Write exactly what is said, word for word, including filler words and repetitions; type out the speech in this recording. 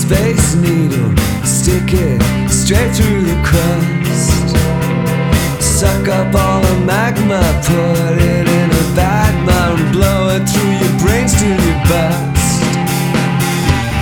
Space Needle, stick it straight through the crust. Suck up all the magma, put it in a bag, and blow it through your brains to your butt.